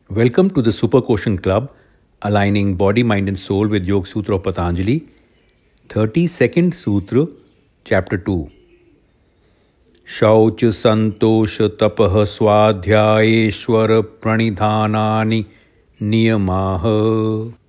Welcome to the Super Quotient Club, aligning body, mind, and soul with Yoga Sutra of Patanjali. 32nd Sutra, Chapter 2. Shauch Santosh Tapah Swadhyayeshwar Pranidhanani Niyamaha.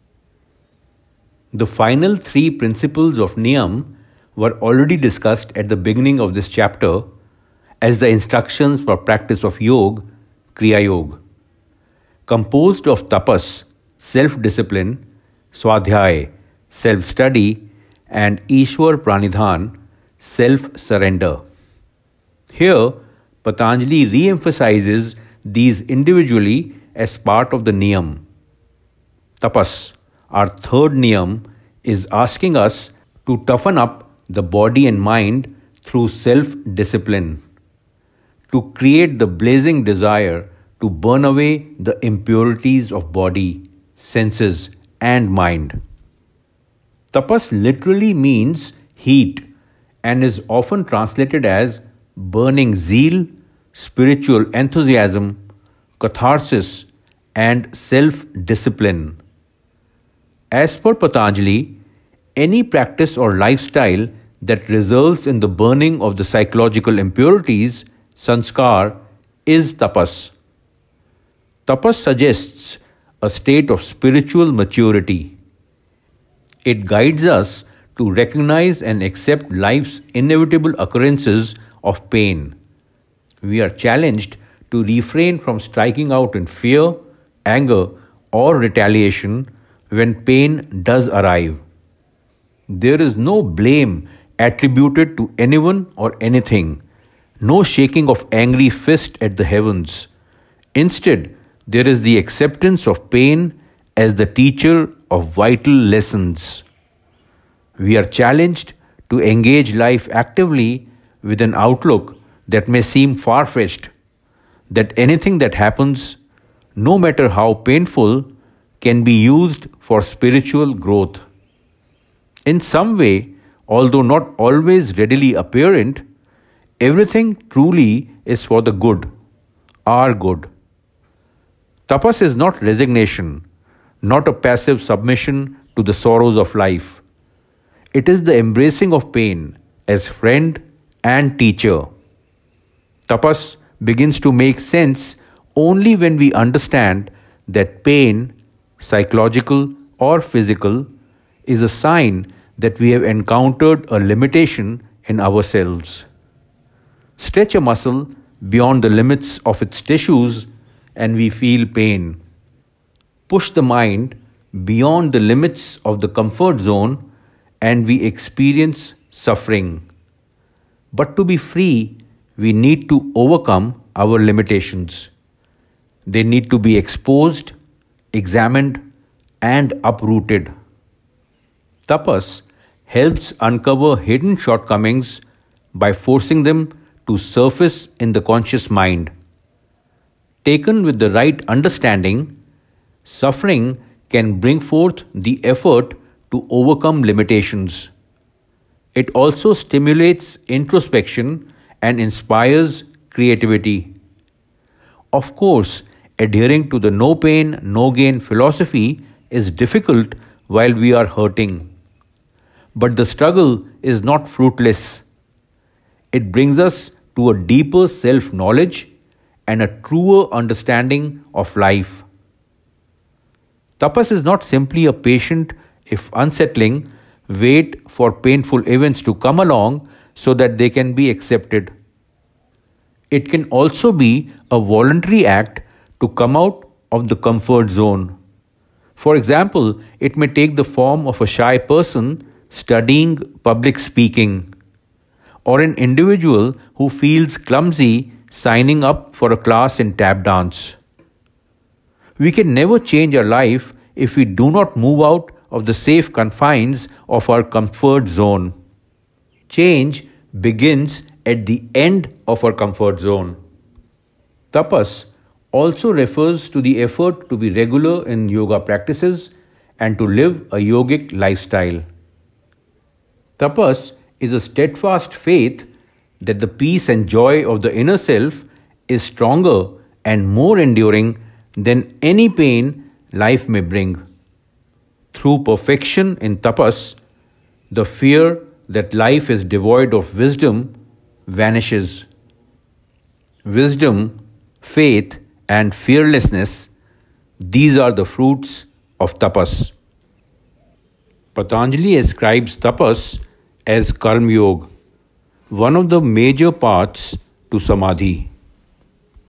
The final three principles of Niyam were already discussed at the beginning of this chapter as the instructions for practice of Yoga, Kriya Yoga. Composed of tapas, self-discipline, swadhyaya, self-study, and Ishwar Pranidhan, self-surrender. Here, Patanjali re-emphasizes these individually as part of the niyam. Tapas, our third niyam, is asking us to toughen up the body and mind through self-discipline, to create the blazing desire to burn away the impurities of body, senses, and mind. Tapas literally means heat and is often translated as burning zeal, spiritual enthusiasm, catharsis, and self-discipline. As per Patanjali, any practice or lifestyle that results in the burning of the psychological impurities, sanskar, is tapas. Tapas suggests a state of spiritual maturity. It guides us to recognize and accept life's inevitable occurrences of pain. We are challenged to refrain from striking out in fear, anger, or retaliation when pain does arrive. There is no blame attributed to anyone or anything, no shaking of angry fist at the heavens. Instead, there is the acceptance of pain as the teacher of vital lessons. We are challenged to engage life actively with an outlook that may seem far-fetched, that anything that happens, no matter how painful, can be used for spiritual growth. In some way, although not always readily apparent, everything truly is for the good, our good. Tapas is not resignation, not a passive submission to the sorrows of life. It is the embracing of pain as friend and teacher. Tapas begins to make sense only when we understand that pain, psychological or physical, is a sign that we have encountered a limitation in ourselves. Stretch a muscle beyond the limits of its tissues and we feel pain. Push the mind beyond the limits of the comfort zone and we experience suffering. But to be free, we need to overcome our limitations. They need to be exposed, examined, and uprooted. Tapas helps uncover hidden shortcomings by forcing them to surface in the conscious mind. Taken with the right understanding, suffering can bring forth the effort to overcome limitations. It also stimulates introspection and inspires creativity. Of course, adhering to the no pain, no gain philosophy is difficult while we are hurting. But the struggle is not fruitless. It brings us to a deeper self-knowledge and a truer understanding of life. Tapas is not simply a patient, if unsettling, wait for painful events to come along so that they can be accepted. It can also be a voluntary act to come out of the comfort zone. For example, it may take the form of a shy person studying public speaking, or an individual who feels clumsy signing up for a class in tap dance. We can never change our life if we do not move out of the safe confines of our comfort zone. Change begins at the end of our comfort zone. Tapas also refers to the effort to be regular in yoga practices and to live a yogic lifestyle. Tapas is a steadfast faith that the peace and joy of the inner self is stronger and more enduring than any pain life may bring. Through perfection in tapas, the fear that life is devoid of wisdom vanishes. Wisdom, faith, and fearlessness, these are the fruits of tapas. Patanjali ascribes tapas as karma yoga, one of the major paths to samadhi.